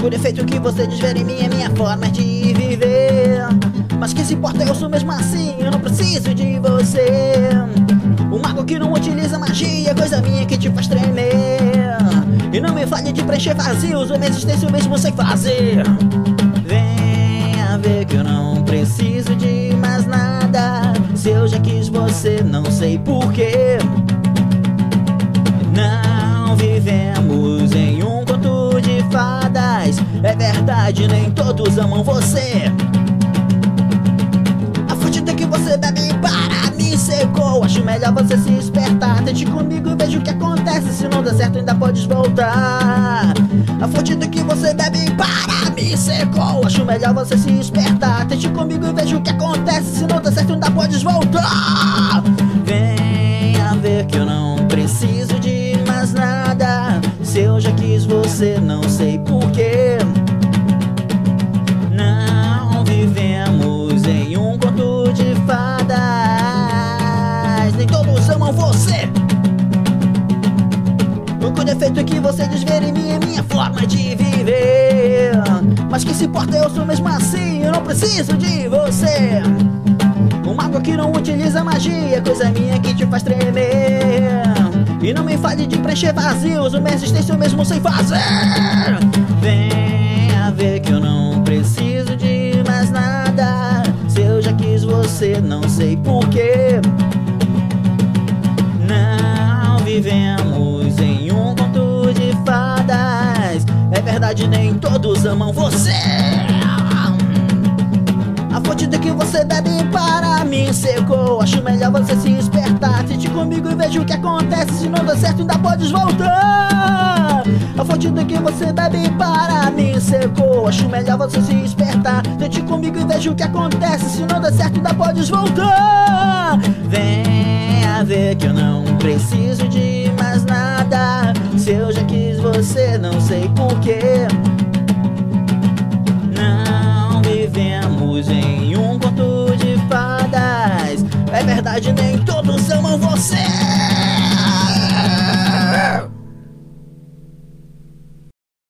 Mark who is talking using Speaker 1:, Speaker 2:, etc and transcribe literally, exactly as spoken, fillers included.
Speaker 1: O defeito que você desvera em mim é minha forma de viver. Mas que se importa, eu sou mesmo assim, eu não preciso de você. O mago que não utiliza magia, coisa minha que te faz tremer. E não me fale de preencher vazios, a minha existência eu mesmo sei fazer. Venha ver que eu não preciso de mais nada. Se eu já quis você, não sei porquê. Não vivemos em um conto de fadas. É verdade, nem todos amam você. A fudida que você bebe para me secou. Acho melhor você se espertar. Tente comigo e veja o que acontece. Se não der certo ainda podes voltar. A fudida que você bebe para me secou. Acho melhor você se espertar. Tente comigo e veja o que acontece. Se não der certo ainda podes voltar. Venha ver que eu não preciso de mais nada. Se eu já quis você, não sei porquê. Não vivemos em um conto de fadas. Nem todos amam você. O defeito que você desvera em mim é minha forma de viver. Mas que se importa, eu sou mesmo assim, eu não preciso de você. Um mago que não utiliza magia, coisa minha que te faz tremer. E não me fale de preencher vazios, a minha existência eu mesmo sei fazer. Venha ver que eu não preciso de mais nada. Se eu já quis você, não sei porquê. Não vivemos em um conto de fadas. É verdade, nem todos amam você. A fodida que você bebe para mim secou. Acho melhor você se espertar. Tente comigo e veja o que acontece. Se não der certo ainda podes voltar. A fodida que você bebe para mim secou. Acho melhor você se espertar. Tente comigo e veja o que acontece. Se não der certo ainda podes voltar. Venha ver que eu não preciso de mais nada. Se eu já quis você, não sei porquê. Não vivemos em um conto de fadas. É verdade, nem todos amam você.